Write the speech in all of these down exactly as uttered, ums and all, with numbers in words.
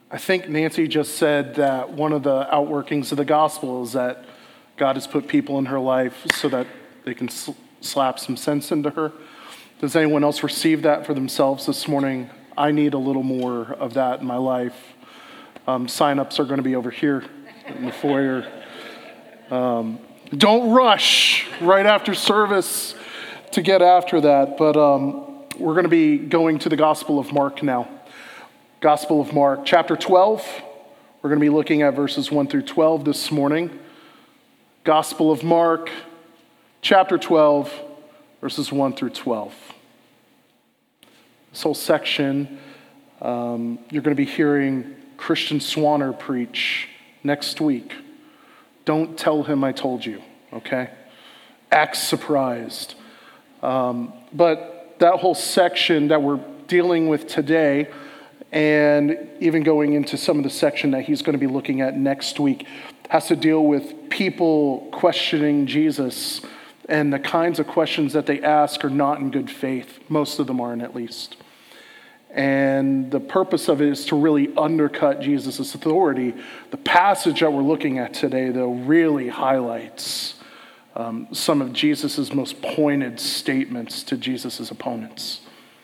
I think Nancy just said that one of the outworkings of the gospel is that God has put people in her life so that they can sl- slap some sense into her. Does anyone else receive that for themselves this morning? I need a little more of that in my life. Um, sign-ups are going to be over here in the foyer. Um, don't rush right after service to get after that. But um, we're going to be going to the Gospel of Mark now. Gospel of Mark, chapter twelve. We're going to be looking at verses one through twelve this morning. Gospel of Mark, chapter twelve, verses one through twelve. This whole section, um, you're going to be hearing Christian Swanner preach next week. Don't tell him I told you, okay? Act surprised. Um, but that whole section that we're dealing with today, and even going into some of the section that he's going to be looking at next week, has to deal with people questioning Jesus, and the kinds of questions that they ask are not in good faith. Most of them aren't, at least. And the purpose of it is to really undercut Jesus' authority. The passage that we're looking at today, though, really highlights um, some of Jesus' most pointed statements to Jesus' opponents.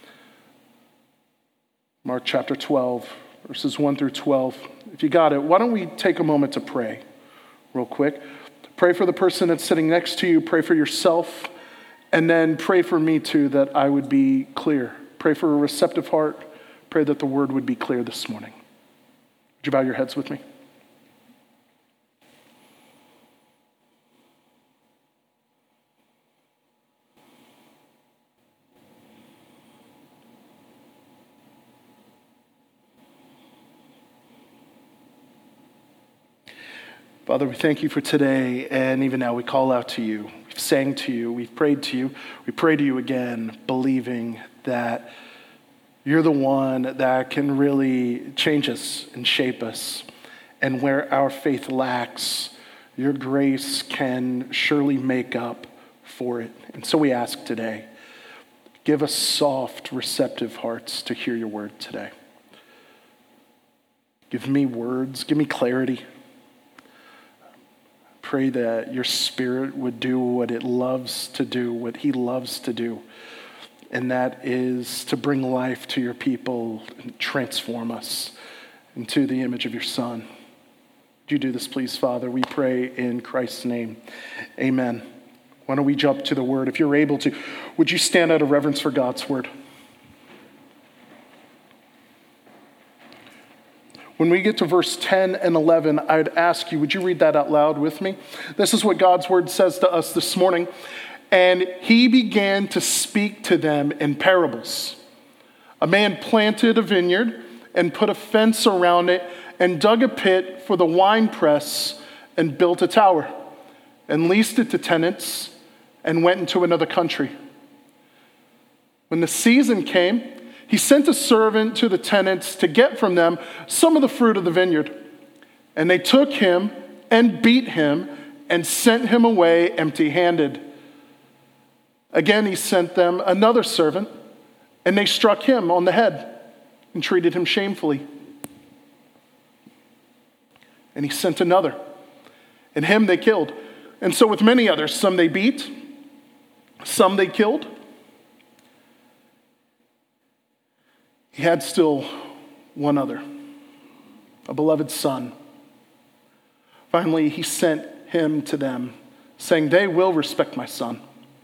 Mark chapter twelve, verses one through twelve. If you got it, why don't we take a moment to pray real quick. Pray for the person that's sitting next to you. Pray for yourself. And then pray for me too, that I would be clear. Pray for a receptive heart. Pray that the word would be clear this morning. Would you bow your heads with me? Father, we thank you for today, and even now we call out to you. We've sang to you, we've prayed to you, we pray to you again, believing that you're the one that can really change us and shape us. And where our faith lacks, your grace can surely make up for it. And so we ask today, give us soft, receptive hearts to hear your word today. Give me words, give me clarity. Pray that your spirit would do what it loves to do, what he loves to do. And that is to bring life to your people and transform us into the image of your Son. Would you do this, please, Father? We pray in Christ's name. Amen. Why don't we jump to the word? If you're able to, would you stand out of reverence for God's word? When we get to verse ten and eleven, I'd ask you, would you read that out loud with me? This is what God's word says to us this morning. And he began to speak to them in parables. A man planted a vineyard and put a fence around it and dug a pit for the winepress and built a tower and leased it to tenants and went into another country. When the season came, he sent a servant to the tenants to get from them some of the fruit of the vineyard. And they took him and beat him and sent him away empty-handed. Again, he sent them another servant, and they struck him on the head and treated him shamefully. And he sent another, and him they killed. And so with many others, some they beat, some they killed. He had still one other, a beloved son. Finally, he sent him to them, saying, "They will respect my son."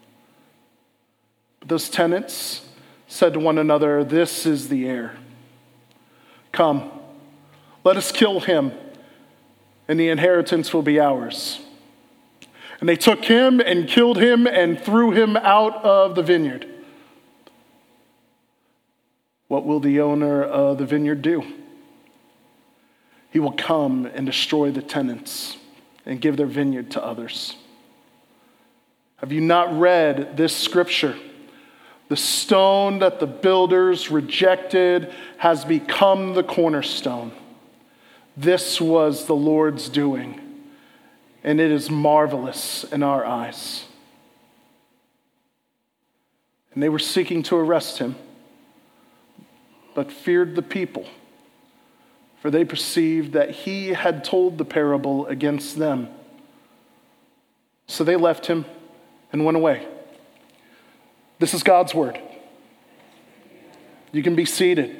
But those tenants said to one another, "This is the heir. Come, let us kill him, and the inheritance will be ours." And they took him and killed him and threw him out of the vineyard. What will the owner of the vineyard do? He will come and destroy the tenants and give their vineyard to others. Have you not read this scripture? The stone that the builders rejected has become the cornerstone. This was the Lord's doing, and it is marvelous in our eyes. And they were seeking to arrest him, but feared the people, for they perceived that he had told the parable against them. So they left him and went away. This is God's word. You can be seated.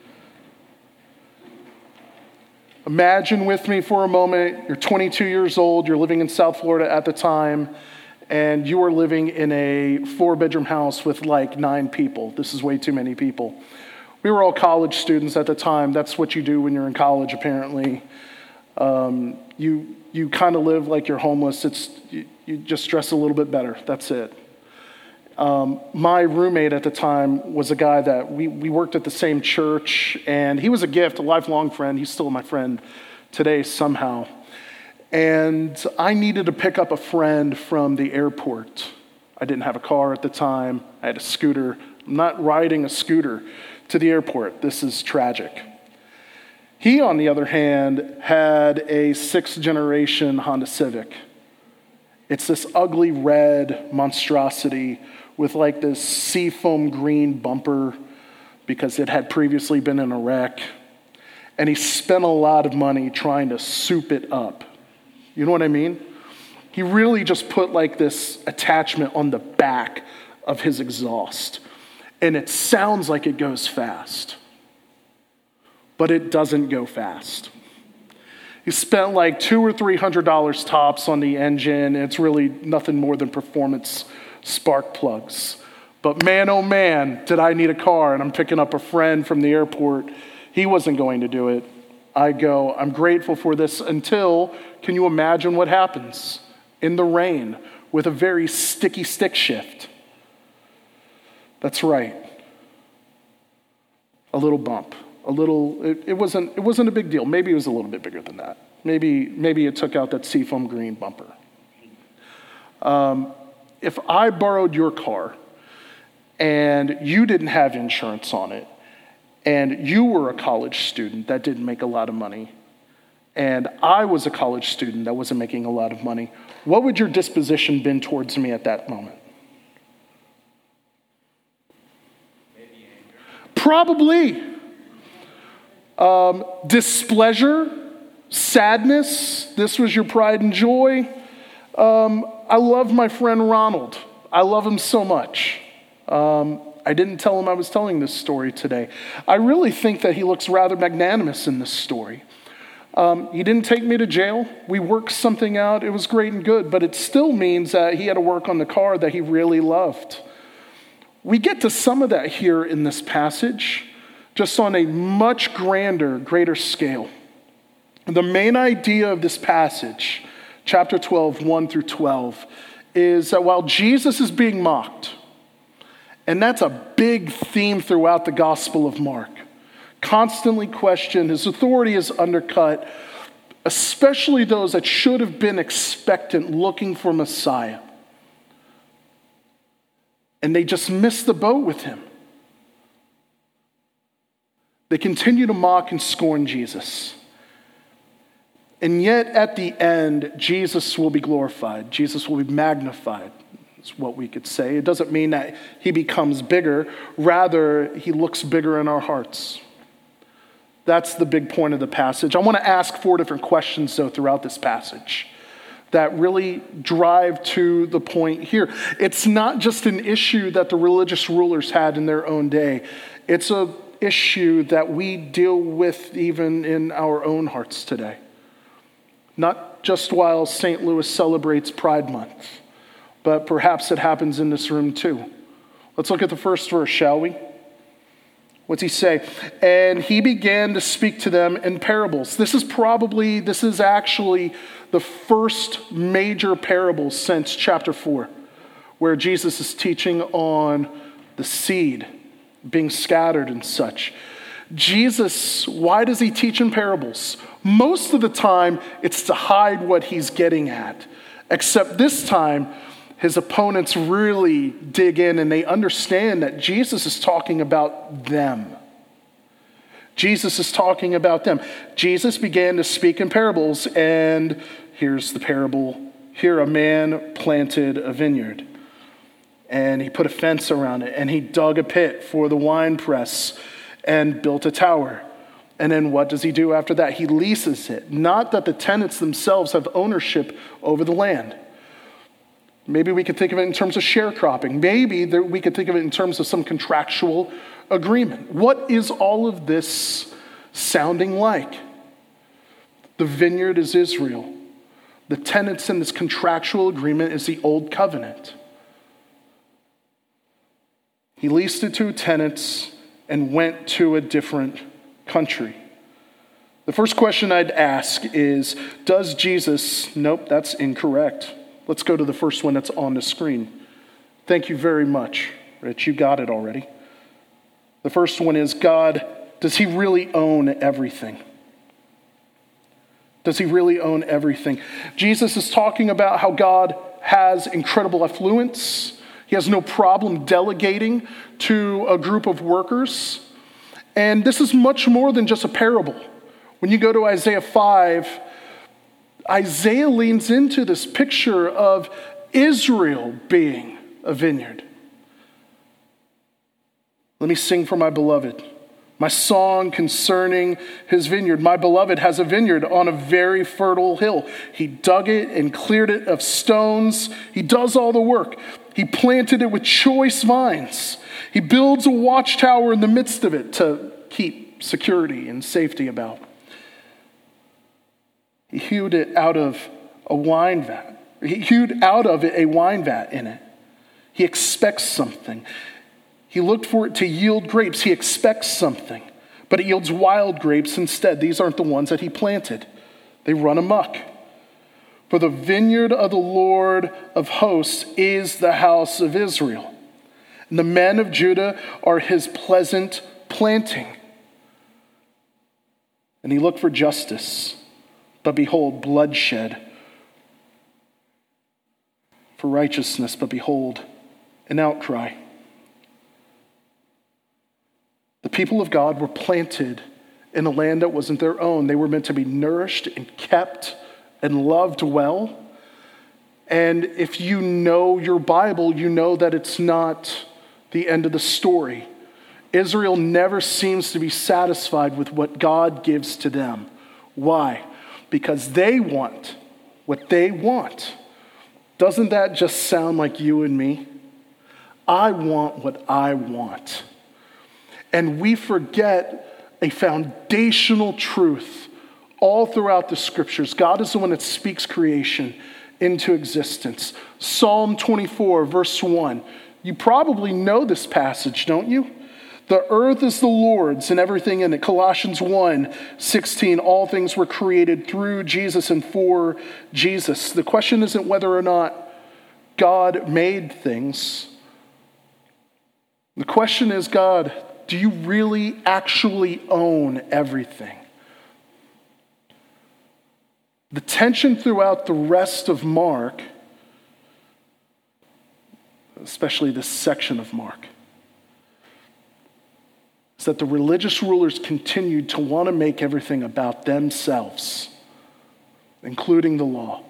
Imagine with me for a moment, you're twenty-two years old, you're living in South Florida at the time, and you are living in a four-bedroom house with like nine people. This is way too many people. We were all college students at the time. That's what you do when you're in college, apparently. Um, you you kind of live like you're homeless. It's you, you just dress a little bit better. That's it. Um, my roommate at the time was a guy that we, we worked at the same church, and he was a gift, a lifelong friend. He's still my friend today somehow. And I needed to pick up a friend from the airport. I didn't have a car at the time. I had a scooter. I'm not riding a scooter to the airport. This is tragic. He, on the other hand, had a sixth generation Honda Civic. It's this ugly red monstrosity with like this seafoam green bumper because it had previously been in a wreck. And he spent a lot of money trying to soup it up. You know what I mean? He really just put like this attachment on the back of his exhaust. And it sounds like it goes fast, but it doesn't go fast. He spent like two or three hundred dollars tops on the engine. It's really nothing more than performance spark plugs. But man, oh man, did I need a car, and I'm picking up a friend from the airport. He wasn't going to do it. I go, I'm grateful for this until, can you imagine what happens in the rain with a very sticky stick shift? That's right. A little bump. A little, it, it wasn't it wasn't a big deal. Maybe it was a little bit bigger than that. Maybe maybe it took out that seafoam green bumper. Um, if I borrowed your car and you didn't have insurance on it, and you were a college student that didn't make a lot of money, and I was a college student that wasn't making a lot of money, what would your disposition been towards me at that moment? Maybe anger. Probably. Um, displeasure, sadness. This was your pride and joy. Um, I love my friend Ronald. I love him so much. Um, I didn't tell him I was telling this story today. I really think that he looks rather magnanimous in this story. Um, he didn't take me to jail. We worked something out. It was great and good, but it still means that he had to work on the car that he really loved. We get to some of that here in this passage, just on a much grander, greater scale. The main idea of this passage, chapter twelve, one through twelve, is that while Jesus is being mocked, and that's a big theme throughout the Gospel of Mark, constantly questioned, his authority is undercut, especially those that should have been expectant, looking for Messiah. And they just missed the boat with him. They continue to mock and scorn Jesus. And yet at the end, Jesus will be glorified. Jesus will be magnified, is what we could say. It doesn't mean that he becomes bigger. Rather, he looks bigger in our hearts. That's the big point of the passage. I want to ask four different questions, though, throughout this passage that really drive to the point here. It's not just an issue that the religious rulers had in their own day. It's an issue that we deal with even in our own hearts today. Not just while Saint Louis celebrates Pride Month, but perhaps it happens in this room too. Let's look at the first verse, shall we? What's he say? And he began to speak to them in parables. This is probably, this is actually the first major parable since chapter four, where Jesus is teaching on the seed being scattered and such. Jesus, why does he teach in parables? Most of the time, it's to hide what he's getting at. Except this time, his opponents really dig in and they understand that Jesus is talking about them. Jesus is talking about them. Jesus began to speak in parables, and here's the parable. Here a man planted a vineyard, and he put a fence around it, and he dug a pit for the winepress and built a tower. And then what does he do after that? He leases it. Not that the tenants themselves have ownership over the land. Maybe we could think of it in terms of sharecropping. Maybe there, we could think of it in terms of some contractual agreement. What is all of this sounding like? The vineyard is Israel. The tenants in this contractual agreement is the old covenant. He leased it to tenants and went to a different country. The first question I'd ask is, does Jesus, nope, that's incorrect. Let's go to the first one that's on the screen. Thank you very much, Rich, you got it already. The first one is, God, does he really own everything? Does he really own everything? Jesus is talking about how God has incredible affluence. He has no problem delegating to a group of workers. And this is much more than just a parable. When you go to Isaiah five, Isaiah leans into this picture of Israel being a vineyard. Let me sing for my beloved. My song concerning his vineyard. My beloved has a vineyard on a very fertile hill. He dug it and cleared it of stones. He does all the work. He planted it with choice vines. He builds a watchtower in the midst of it to keep security and safety about. He hewed it out of a wine vat. He hewed out of it a wine vat in it. He expects something. He looked for it to yield grapes. He expects something, but it yields wild grapes instead. These aren't the ones that he planted. They run amok. For the vineyard of the Lord of hosts is the house of Israel. And the men of Judah are his pleasant planting. And he looked for justice, but behold, bloodshed. For righteousness, but behold, an outcry. The people of God were planted in a land that wasn't their own. They were meant to be nourished and kept and loved well. And if you know your Bible, you know that it's not the end of the story. Israel never seems to be satisfied with what God gives to them. Why? Because they want what they want. Doesn't that just sound like you and me? I want what I want. And we forget a foundational truth all throughout the scriptures. God is the one that speaks creation into existence. Psalm twenty-four, verse one. You probably know this passage, don't you? The earth is the Lord's and everything in it. Colossians one, sixteen. All things were created through Jesus and for Jesus. The question isn't whether or not God made things. The question is, God, do you really actually own everything? The tension throughout the rest of Mark, especially this section of Mark, is that the religious rulers continued to want to make everything about themselves, including the law.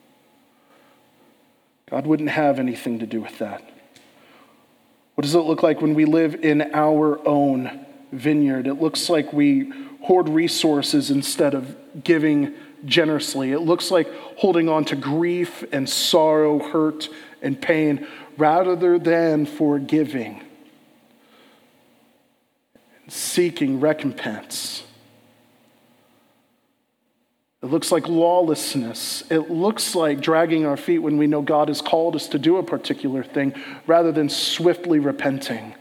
God wouldn't have anything to do with that. What does it look like when we live in our own vineyard? It looks like we hoard resources instead of giving generously. It looks like holding on to grief and sorrow, hurt and pain, rather than forgiving, seeking recompense. It looks like lawlessness. It looks like dragging our feet when we know God has called us to do a particular thing rather than swiftly repenting.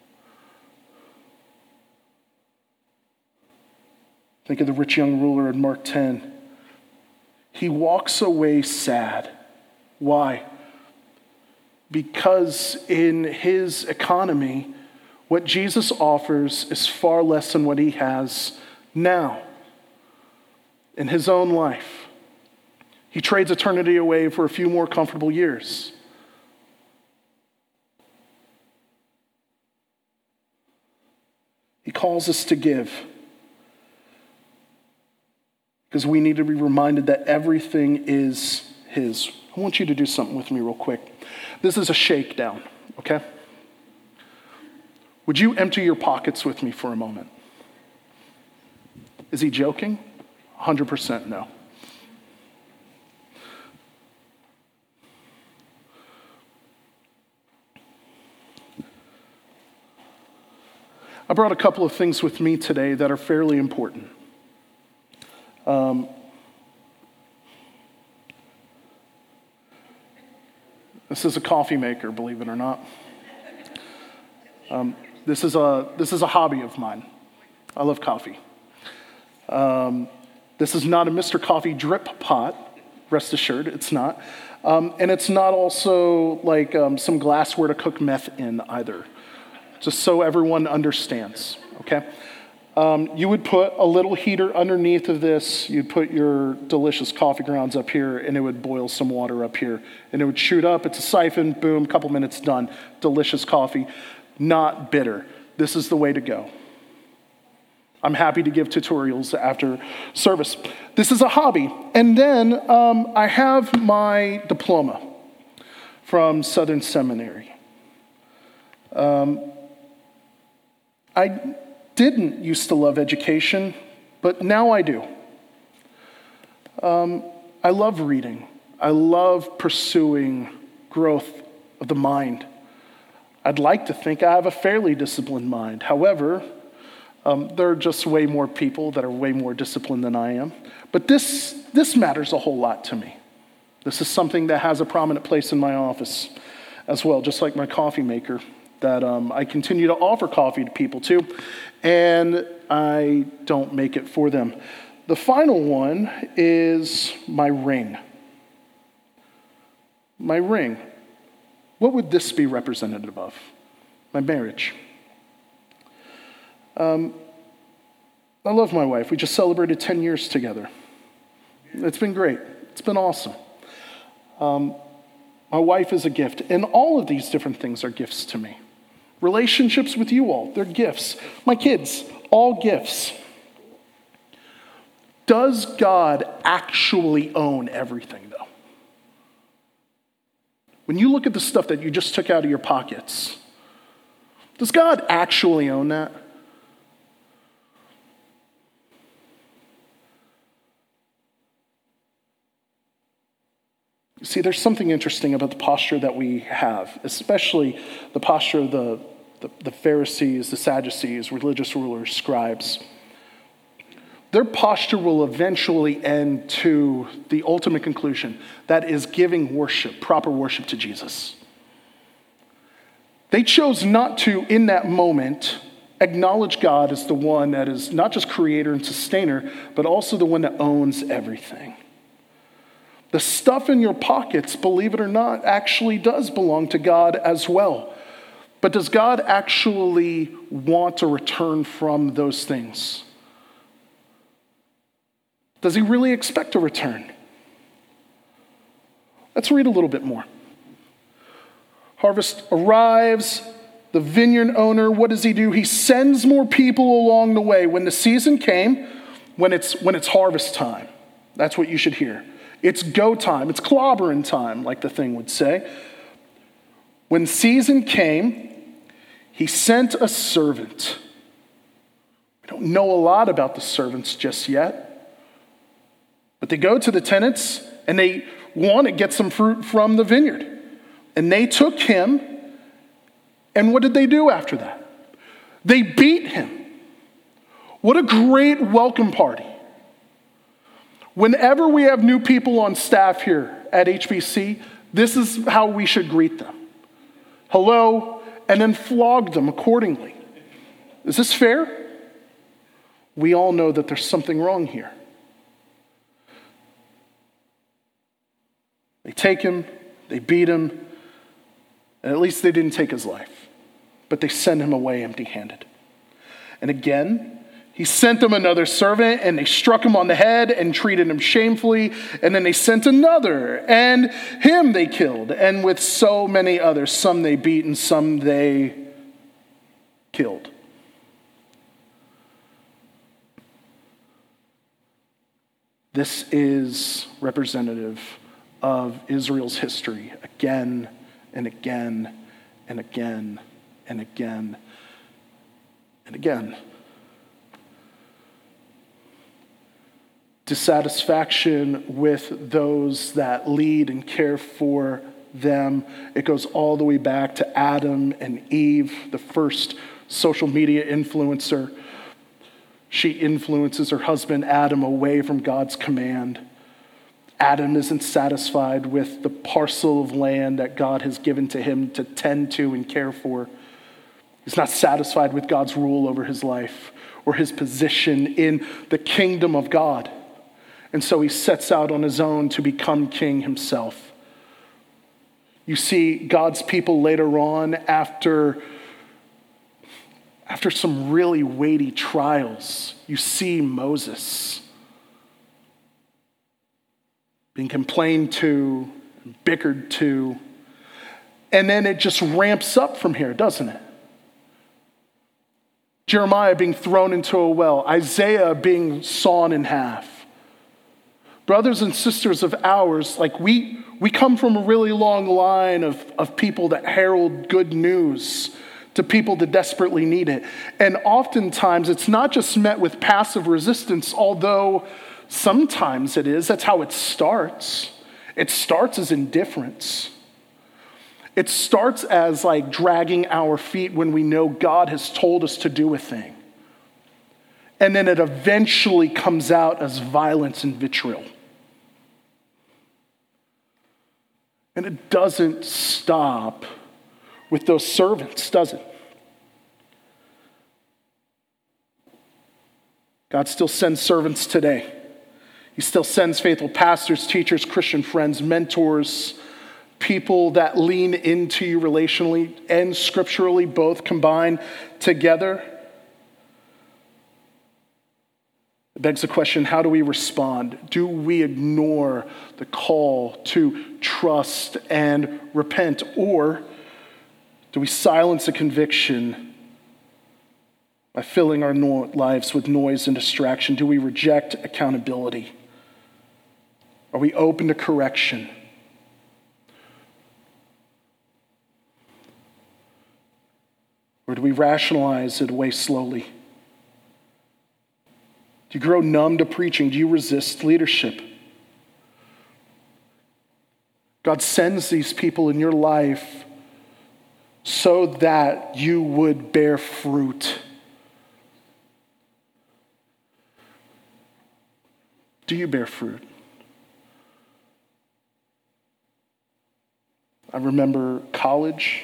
Think of the rich young ruler in Mark ten. He walks away sad. Why? Because in his economy, what Jesus offers is far less than what he has now. In his own life, he trades eternity away for a few more comfortable years. He calls us to give because we need to be reminded that everything is his. I want you to do something with me real quick. This is a shakedown, okay? Would you empty your pockets with me for a moment? Is he joking? one hundred percent no. I brought a couple of things with me today that are fairly important. Um, this is a coffee maker, believe it or not. Um, this is a this is a hobby of mine. I love coffee. Um, this is not a Mister Coffee drip pot. Rest assured, it's not. Um, and it's not also like um, some glassware to cook meth in either. Just so everyone understands, okay? Um, you would put a little heater underneath of this. You'd put your delicious coffee grounds up here, and it would boil some water up here. And it would shoot up. It's a siphon. Boom, couple minutes, done. Delicious coffee. Not bitter. This is the way to go. I'm happy to give tutorials after service. This is a hobby. And then um, I have my diploma from Southern Seminary. Um, I didn't used to love education, but now I do. Um, I love reading. I love pursuing growth of the mind. I'd like to think I have a fairly disciplined mind. However, um, there are just way more people that are way more disciplined than I am. But this, this matters a whole lot to me. This is something that has a prominent place in my office as well, just like my coffee maker. That um, I continue to offer coffee to people too, and I don't make it for them. The final one is my ring. My ring. What would this be representative of? My marriage. Um, I love my wife. We just celebrated ten years together. It's been great. It's been awesome. Um, my wife is a gift, and all of these different things are gifts to me. Relationships with you all, they're gifts. My kids, all gifts. Does God actually own everything, though? When you look at the stuff that you just took out of your pockets, does God actually own that? See, there's something interesting about the posture that we have, especially the posture of the, the, the Pharisees, the Sadducees, religious rulers, scribes. Their posture will eventually end to the ultimate conclusion, that is giving worship, proper worship to Jesus. They chose not to, in that moment, acknowledge God as the one that is not just creator and sustainer, but also the one that owns everything. The stuff in your pockets, believe it or not, actually does belong to God as well. But does God actually want a return from those things? Does he really expect a return? Let's read a little bit more. Harvest arrives. The vineyard owner, what does he do? He sends more people along the way. When the season came, when it's, when it's harvest time, that's what you should hear. It's go time. It's clobbering time, like the thing would say. When season came, he sent a servant. We don't know a lot about the servants just yet. But they go to the tenants and they want to get some fruit from the vineyard. And they took him, and what did they do after that? They beat him. What a great welcome party. Whenever we have new people on staff here at H B C, this is how we should greet them. Hello, and then flog them accordingly. Is this fair? We all know that there's something wrong here. They take him, they beat him, and at least they didn't take his life, but they send him away empty-handed. And again, he sent them another servant, and they struck him on the head and treated him shamefully. And then they sent another, and him they killed. And with so many others, some they beat and some they killed. This is representative of Israel's history again and again and again and again and again. dissatisfaction with those that lead and care for them. It goes all the way back to Adam and Eve, the first social media influencer. She influences her husband Adam away from God's command. Adam isn't satisfied with the parcel of land that God has given to him to tend to and care for. He's not satisfied with God's rule over his life or his position in the kingdom of God. And so he sets out on his own to become king himself. You see God's people later on, after, after some really weighty trials, you see Moses being complained to, bickered to, and then it just ramps up from here, doesn't it? Jeremiah being thrown into a well, Isaiah being sawn in half. Brothers and sisters of ours, like we we come from a really long line of, of people that herald good news to people that desperately need it. And oftentimes it's not just met with passive resistance, although sometimes it is. That's how it starts. It starts as indifference. It starts as like dragging our feet when we know God has told us to do a thing. And then it eventually comes out as violence and vitriol. And it doesn't stop with those servants, does it? God still sends servants today. He still sends faithful pastors, teachers, Christian friends, mentors, people that lean into you relationally and scripturally, both combined together. It begs the question, how do we respond? Do we ignore the call to trust and repent? Or do we silence a conviction by filling our no- lives with noise and distraction? Do we reject accountability? Are we open to correction? Or do we rationalize it away slowly? Do you grow numb to preaching? Do you resist leadership? God sends these people in your life so that you would bear fruit. Do you bear fruit? I remember college.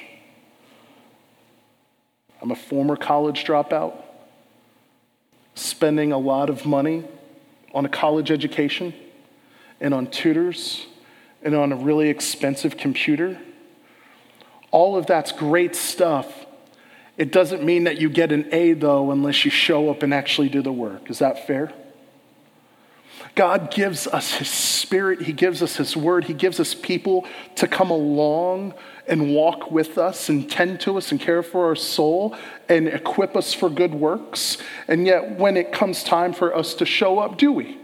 I'm a former college dropout, spending a lot of money on a college education and on tutors and on a really expensive computer. All of that's great stuff. It doesn't mean that you get an A, though, unless you show up and actually do the work. Is that fair? God gives us his spirit. He gives us his word. He gives us people to come along and walk with us and tend to us and care for our soul and equip us for good works. And yet when it comes time for us to show up, do we?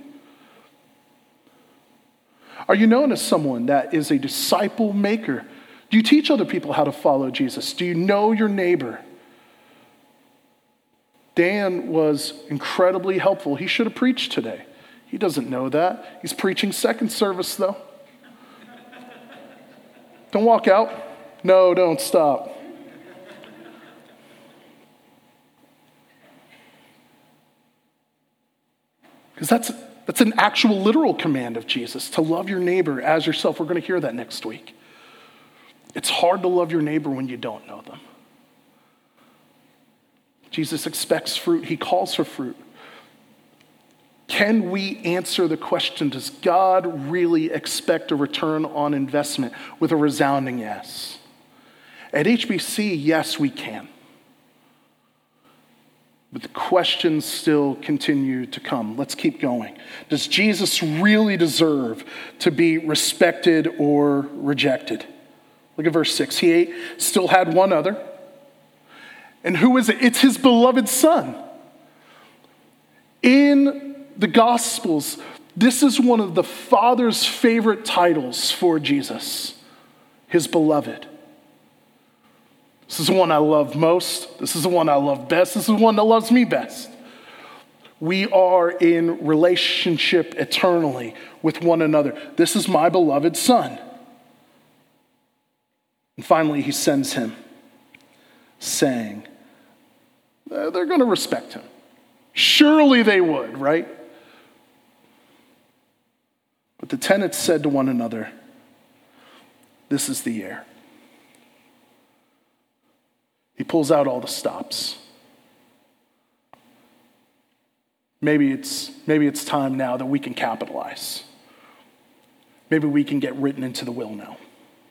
Are you known as someone that is a disciple maker? Do you teach other people how to follow Jesus? Do you know your neighbor? Dan was incredibly helpful. He should have preached today. He doesn't know that. He's preaching second service, though. Don't walk out. No, don't stop. Because that's, that's an actual literal command of Jesus, to love your neighbor as yourself. We're going to hear that next week. It's hard to love your neighbor when you don't know them. Jesus expects fruit. He calls for fruit. Can we answer the question, does God really expect a return on investment, with a resounding yes? At H B C, yes, we can. But the questions still continue to come. Let's keep going. Does Jesus really deserve to be respected or rejected? Look at verse six. He still had one other. And who is it? It's his beloved son. In the Gospels, this is one of the Father's favorite titles for Jesus, his beloved. This is the one I love most. This is the one I love best. This is the one that loves me best. We are in relationship eternally with one another. This is my beloved Son. And finally, he sends him, saying, they're going to respect him. Surely they would, right? But the tenants said to one another, this is the heir. He pulls out all the stops. Maybe it's, maybe it's time now that we can capitalize. Maybe we can get written into the will now.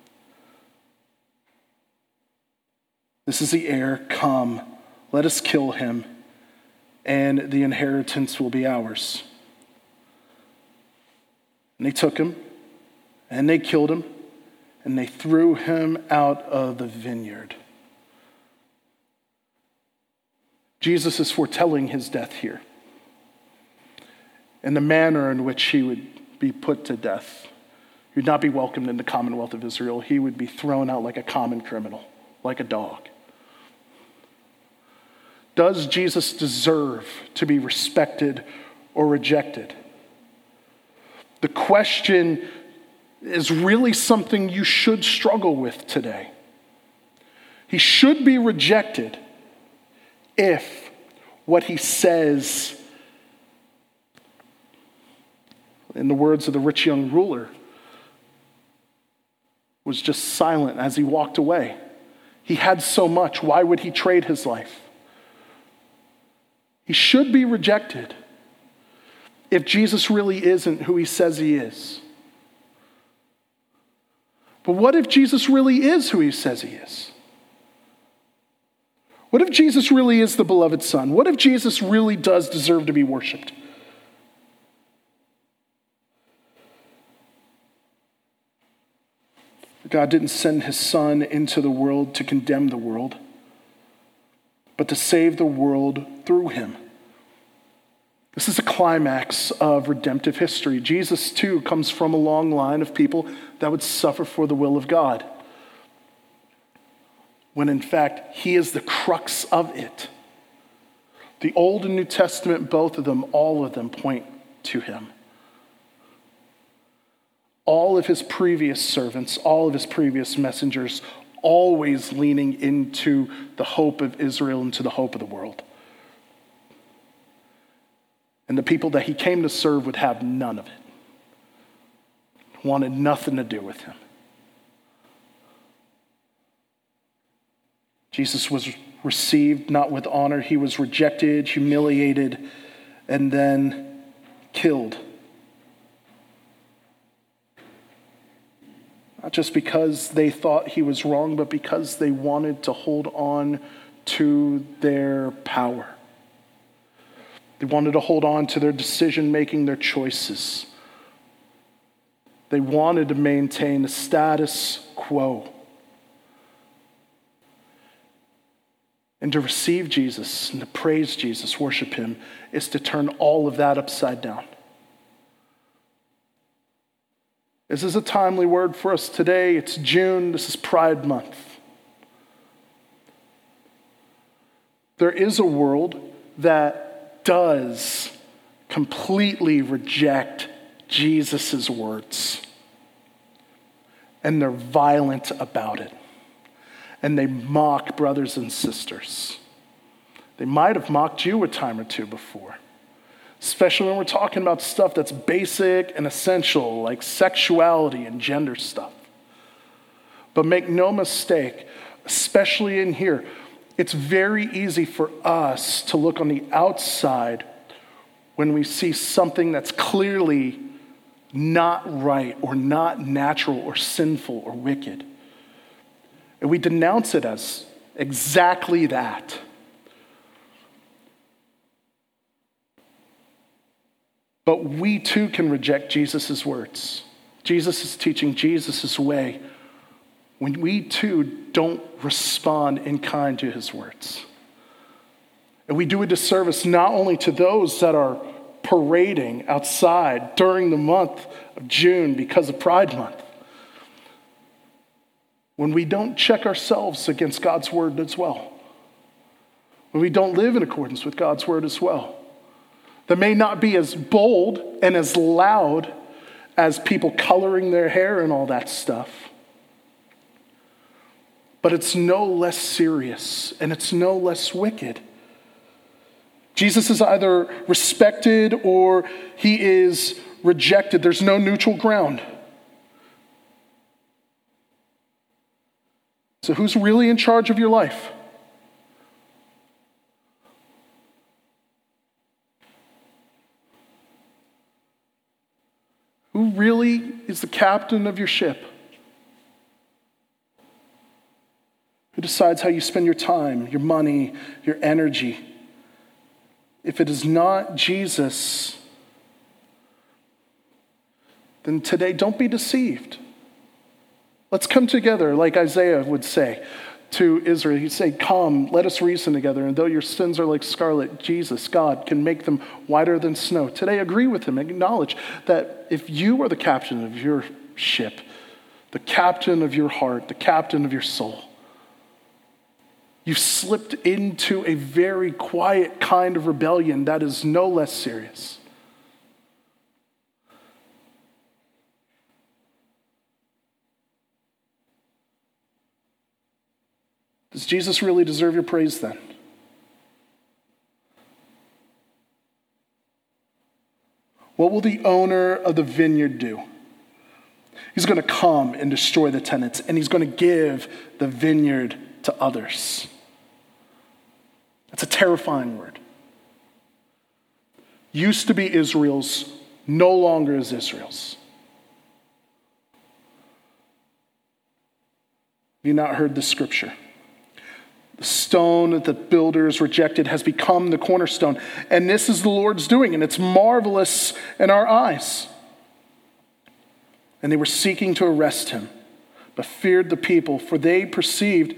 This is the heir. Come, let us kill him, and the inheritance will be ours. And they took him, and they killed him, and they threw him out of the vineyard. Jesus is foretelling his death here, and the manner in which he would be put to death. He would not be welcomed in the Commonwealth of Israel. He would be thrown out like a common criminal, like a dog. Does Jesus deserve to be respected or rejected? The question is really something you should struggle with today. He should be rejected if what he says, in the words of the rich young ruler, was just silent as he walked away. He had so much. Why would he trade his life? He should be rejected if Jesus really isn't who he says he is. But what if Jesus really is who he says he is? What if Jesus really is the beloved Son? What if Jesus really does deserve to be worshiped? God didn't send his Son into the world to condemn the world, but to save the world through him. This is the climax of redemptive history. Jesus, too, comes from a long line of people that would suffer for the will of God, when in fact, he is the crux of it. The Old and New Testament, both of them, all of them point to him. All of his previous servants, all of his previous messengers, always leaning into the hope of Israel and to the hope of the world. And the people that he came to serve would have none of it. Wanted nothing to do with him. Jesus was received not with honor. He was rejected, humiliated, and then killed. Not just because they thought he was wrong, but because they wanted to hold on to their power. They wanted to hold on to their decision-making, their choices. They wanted to maintain the status quo. And to receive Jesus and to praise Jesus, worship him, is to turn all of that upside down. This is a timely word for us today. It's June. This is Pride Month. There is a world that does completely reject Jesus' words. And they're violent about it. And they mock brothers and sisters. They might have mocked you a time or two before. Especially when we're talking about stuff that's basic and essential, like sexuality and gender stuff. But make no mistake, especially in here, it's very easy for us to look on the outside when we see something that's clearly not right or not natural or sinful or wicked. And we denounce it as exactly that. But we too can reject Jesus' words. Jesus' teaching, Jesus' way, when we too don't respond in kind to his words. And we do a disservice not only to those that are parading outside during the month of June because of Pride Month, when we don't check ourselves against God's word as well, when we don't live in accordance with God's word as well. that may not be as bold and as loud as people coloring their hair and all that stuff. But it's no less serious and it's no less wicked. Jesus is either respected or he is rejected. There's no neutral ground. So who's really in charge of your life? Who really is the captain of your ship? Who decides how you spend your time, your money, your energy? If it is not Jesus, then today don't be deceived. Let's come together, like Isaiah would say to Israel. He'd say, come, let us reason together. And though your sins are like scarlet, Jesus, God, can make them whiter than snow. Today, agree with him. Acknowledge that if you are the captain of your ship, the captain of your heart, the captain of your soul, you've slipped into a very quiet kind of rebellion that is no less serious. Does Jesus really deserve your praise then? What will the owner of the vineyard do? He's going to come and destroy the tenants, and he's going to give the vineyard to others. That's a terrifying word. Used to be Israel's, no longer is Israel's. Have you not heard this scripture? The stone that the builders rejected has become the cornerstone. And this is the Lord's doing, and it's marvelous in our eyes. And they were seeking to arrest him, but feared the people, for they perceived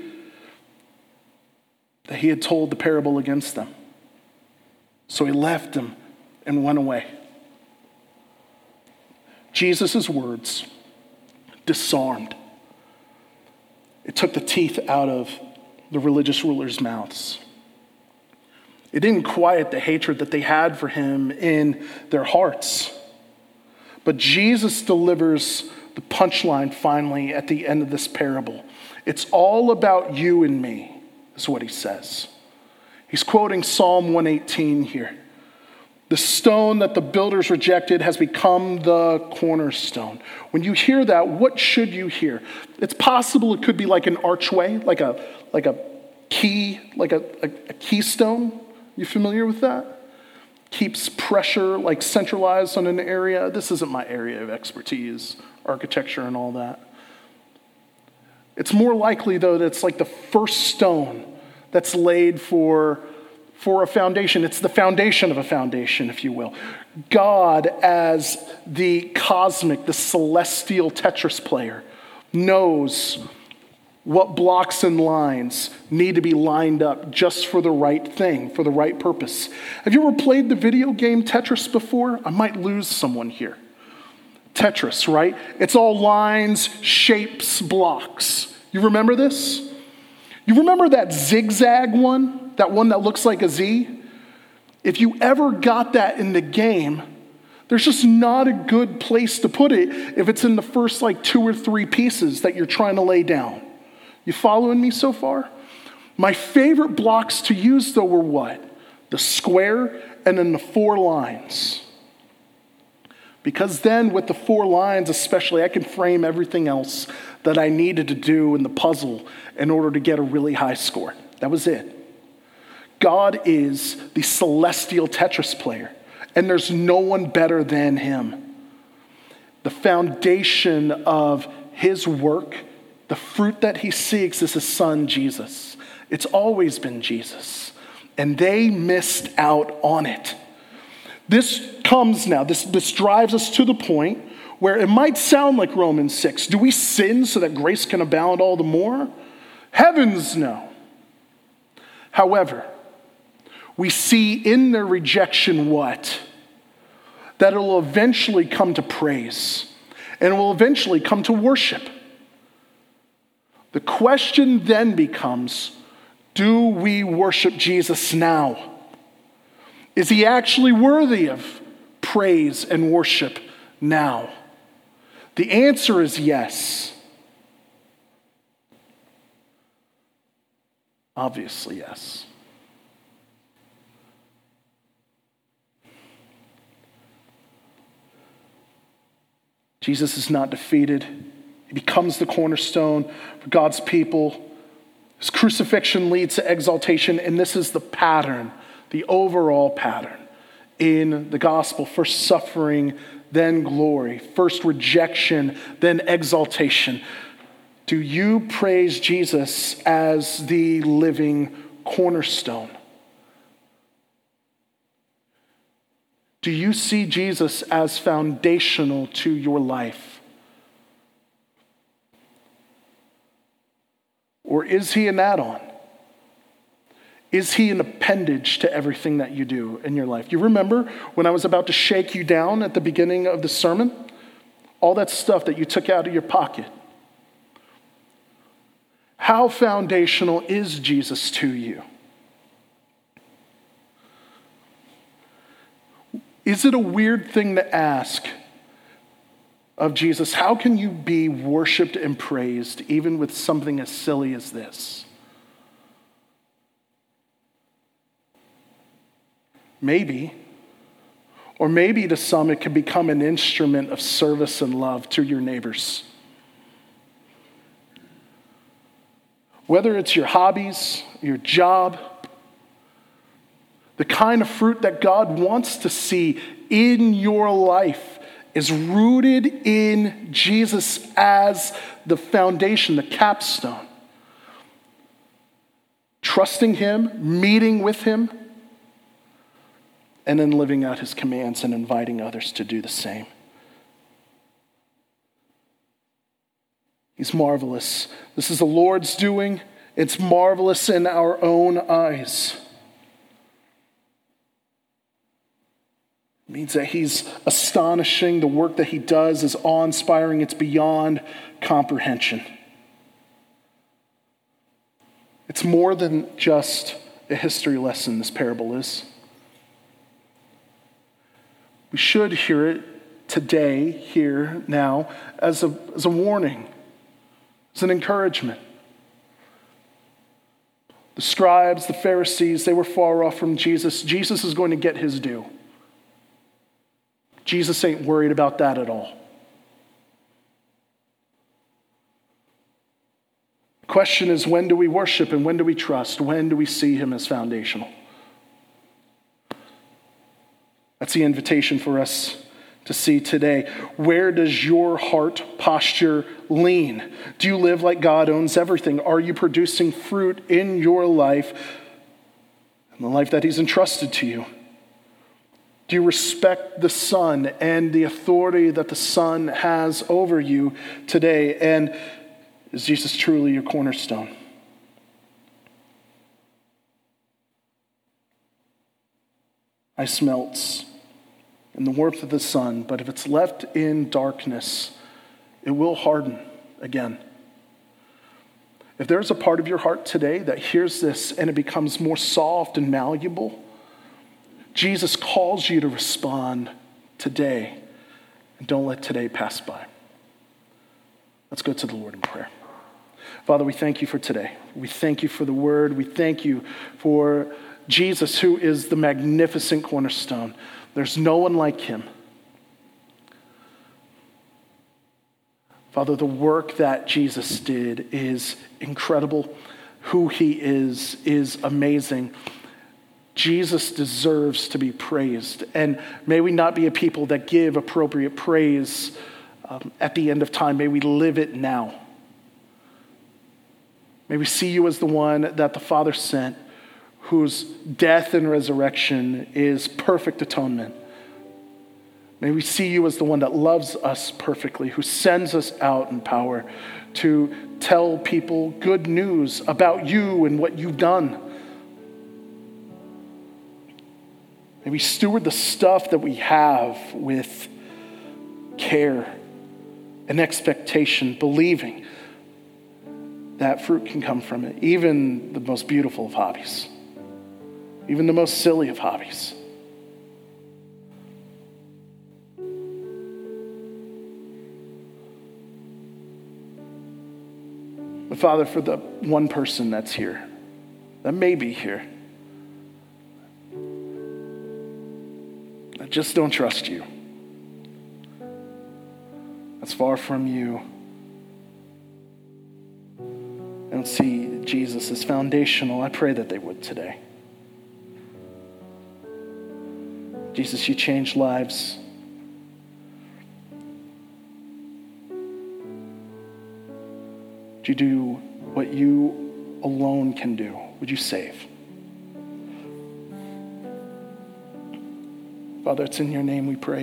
that he had told the parable against them. So he left them and went away. Jesus' words disarmed. It took the teeth out of the religious rulers' mouths. It didn't quiet the hatred that they had for him in their hearts. But Jesus delivers the punchline finally at the end of this parable. It's all about you and me, is what he says. He's quoting Psalm one eighteen here. The stone that the builders rejected has become the cornerstone. When you hear that, what should you hear? It's possible it could be like an archway, like a like a key, like a, a, a keystone. You familiar with that? Keeps pressure like centralized on an area. This isn't my area of expertise, architecture and all that. It's more likely, though, that it's like the first stone that's laid for for a foundation. It's the foundation of a foundation, if you will. God, as the cosmic, the celestial Tetris player, knows what blocks and lines need to be lined up just for the right thing, for the right purpose. Have you ever played the video game Tetris before? I might lose someone here. Tetris, right? It's all lines, shapes, blocks. You remember this? You remember that zigzag one? That one that looks like a Z? If you ever got that in the game, there's just not a good place to put it if it's in the first like two or three pieces that you're trying to lay down. You following me so far? My favorite blocks to use, though, were what? The square and then the four lines. Because then with the four lines especially, I can frame everything else that I needed to do in the puzzle in order to get a really high score. That was it. God is the celestial Tetris player, and there's no one better than him. The foundation of his work, the fruit that he seeks, is his son, Jesus. It's always been Jesus, and they missed out on it. This comes now, this, this drives us to the point where it might sound like Romans six. Do we sin so that grace can abound all the more? Heavens no. However, we see in their rejection what? That it will eventually come to praise, and it will eventually come to worship. The question then becomes, do we worship Jesus now? Is he actually worthy of praise and worship now? The answer is yes. Obviously, yes. Jesus is not defeated. He becomes the cornerstone for God's people. His crucifixion leads to exaltation, and this is the pattern, the overall pattern in the gospel. First suffering, then glory. First rejection, then exaltation. Do you praise Jesus as the living cornerstone? Do you see Jesus as foundational to your life? Or is he an add-on? Is he an appendage to everything that you do in your life? You remember when I was about to shake you down at the beginning of the sermon? All that stuff that you took out of your pocket. How foundational is Jesus to you? Is it a weird thing to ask of Jesus? How can you be worshiped and praised even with something as silly as this? Maybe, or maybe to some it can become an instrument of service and love to your neighbors. Whether it's your hobbies, your job, the kind of fruit that God wants to see in your life is rooted in Jesus as the foundation, the capstone. Trusting him, meeting with him, and then living out his commands and inviting others to do the same. He's marvelous. This is the Lord's doing. It's marvelous in our own eyes. It means that he's astonishing. The work that he does is awe-inspiring. It's beyond comprehension. It's more than just a history lesson, this parable is. We should hear it today, here, now, as a, as a warning, as an encouragement. The scribes, the Pharisees, they were far off from Jesus. Jesus is going to get his due. Jesus ain't worried about that at all. The question is, when do we worship and when do we trust? When do we see him as foundational? That's the invitation for us to see today. Where does your heart posture lean? Do you live like God owns everything? Are you producing fruit in your life, in the life that he's entrusted to you? Do you respect the Son and the authority that the Son has over you today? And is Jesus truly your cornerstone? Ice melts in the warmth of the sun, but if it's left in darkness, it will harden again. If there's a part of your heart today that hears this and it becomes more soft and malleable, Jesus calls you to respond today, and don't let today pass by. Let's go to the Lord in prayer. Father, we thank you for today. We thank you for the word. We thank you for Jesus, who is the magnificent cornerstone. There's no one like him. Father, the work that Jesus did is incredible. Who he is is amazing. Jesus deserves to be praised. And may we not be a people that give appropriate praise um, at the end of time. May we live it now. May we see you as the one that the Father sent, whose death and resurrection is perfect atonement. May we see you as the one that loves us perfectly, who sends us out in power to tell people good news about you and what you've done. May we steward the stuff that we have with care and expectation, believing that fruit can come from it, even the most beautiful of hobbies, even the most silly of hobbies. But Father, for the one person that's here, that may be here, that just don't trust you, that's far from you, I don't see Jesus as foundational, I pray that they would today. Jesus, you change lives. Would you do what you alone can do? Would you save? Father, it's in your name we pray.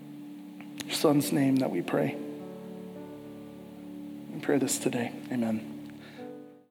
Your Son's name that we pray. We pray this today. Amen.